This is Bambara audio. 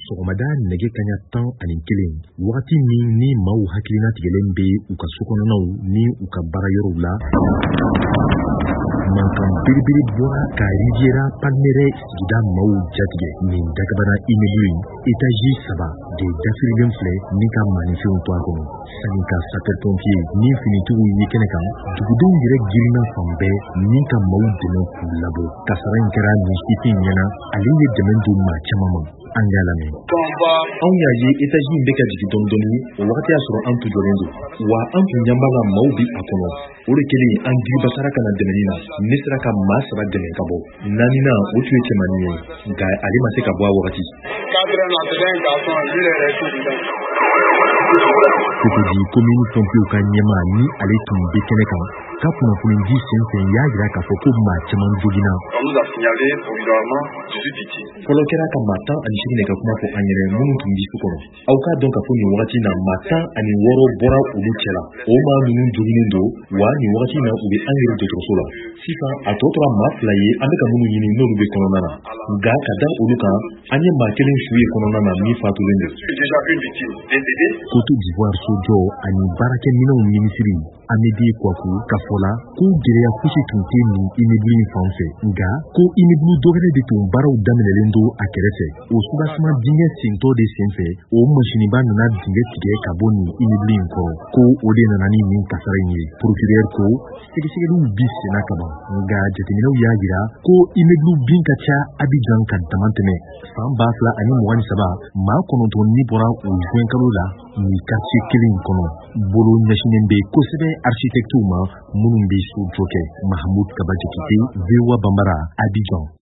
sɔgɔmada nɛgɛ kaɲa 11 wagati min ni maaw hakilina tigɛlen bɛ u ka sokɔnɔnaw ni u ka baarayɔrɔw la, mankan belebele bɔra ka Riviera Palmeraie sigida maaw jatigɛ. Nin dagabana immeuble in étage 3 de dafirilen filɛ min ka maninfɛnw to a kɔnɔ. Sani ka sapeur-pompier ni finitigiw ye kɛnɛ kan, dugudenw yɛrɛ girinna fan bɛɛ min ka maaw dɛmɛ k'u labɔ. Kasara in kɛra nin sifin ɲɛna, ale ye dɛmɛ don maa caman ma. An y'a lamɛn. Anw y'a ye étage in bɛ ka jigin dɔɔni, o wagati y'a sɔrɔ an tujɔlen don, wa an tun ɲɛ b'a la maaw bi a kɔnɔ. O de kɛlen an giribasara ka na dɛmɛni na, ne sera ka maa 3 dɛmɛ ka bɔ. Naaninan o tun ye cɛmannin ye, nka ale ma se ka bɔ a wagati. Cogodi commune pompiers ka ɲɛmaa ni ale tun bɛ kɛnɛ kan ka kunnafoni di senfɛ y'a jira k'a fɔ ko maa caman joginna. Fɔlɔ kɛra ka maa 18 ka kuma fɔ an yɛrɛ minnu tun bi su kɔnɔ. Aw k'a dɔn k'a fɔ nin wagati na maa 16 bɔra olu cɛla. O maa ninnu joginnen don, wa nin wagati na u bɛ an yɛrɛ dɔgɔtɔrɔso la. Sisan a tɔ tora maa 2 ye an bɛ ka minnu ɲini n'olu bɛ kɔnɔna na. Nka ka da olu kan, an ye maa 1 su ye kɔnɔna na min fatulen don. Côte d'Ivoire sojɔ ani baarakɛminɛnw minisiri Amédé Kouakou ka fɔ la ko gɛlɛya fosi tun tɛ nin immeuble in fan fɛ, nka ko immeuble dɔwɛrɛ de tun baaraw daminɛlen don a kɛrɛfɛ. O soulagement dingɛ sentɔ de senfɛ, o masiniba nana dingɛ tigɛ ka bɔ nin immeuble in kɔrɔ, ko o de nana ni nin kasara in ye. Procureur ko sɛgɛsɛgɛliw bi senna ka ban, nka jateminɛw y'a jira ko immeuble bin ka ca Abidjan ka dama tɛmɛ. San 2023 maa 9 ni bɔra o juin kalo la nin quartier kelen in kɔnɔ. Bolo ɲɛsinen bɛ kosɛbɛ architectes ma minnu bɛ so jɔ kɛ. Mahamoud Kaba Jakite, VOA Bambara, Abidjan.